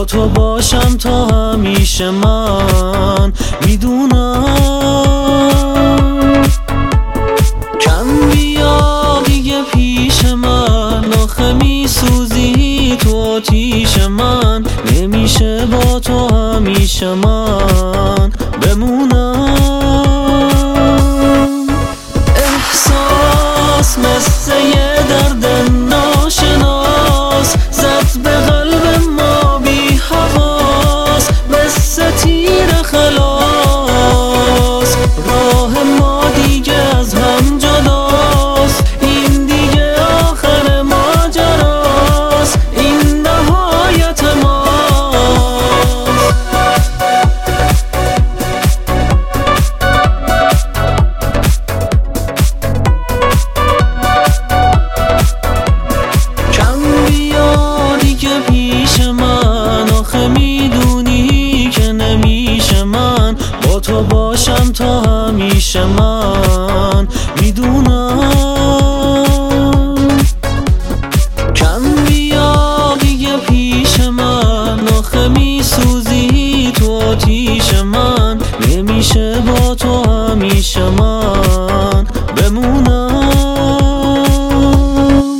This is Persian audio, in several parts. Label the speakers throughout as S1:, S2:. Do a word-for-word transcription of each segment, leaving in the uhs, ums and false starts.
S1: با تو باشم تا همیشه. من میدونم کم بیا دیگه پیش من، آخه میسوزی تو آتیش من. نمیشه با تو همیشه من بمونم. احساس مثل یه درد ناشناس زد به قلب ما بی حواس، مثل تیر خلاص. راه ما دیگه از هم جداست، این دیگه آخر ماجراست، این نهایت ماست. کم بیا دیگه پیش من، آخه میدونی که نمیشه من با تو باشم تا همیشه. من میدونم کم بیا دیگه پیش من، آخه میسوزی تو آتیش من. نمیشه با تو همیشه من بمونم.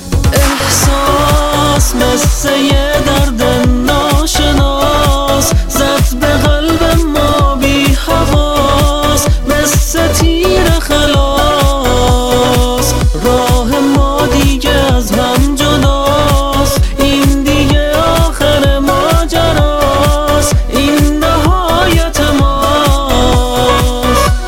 S1: احساس مثل یه درد ناشناس زد به قلب ما بی حواس، مثل تیر خلاص. راه ما دیگه از هم جداست، این دیگه آخر ماجراست، این نهایت ماست.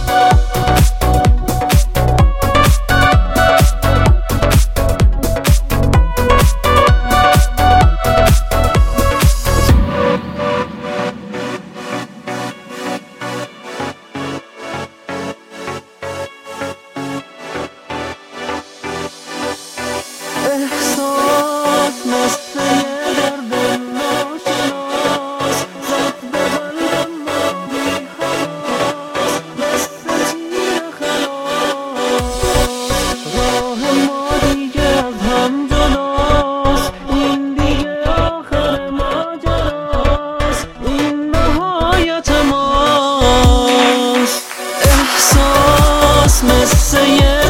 S1: احساس مثل یه درد ناشناس زد به قلب ما بی حواس، مثل تیر خلاص. راه ما دیگه از هم جداست، این دیگه آخر ماجراست، این نهایت ماست. احساس مثل یه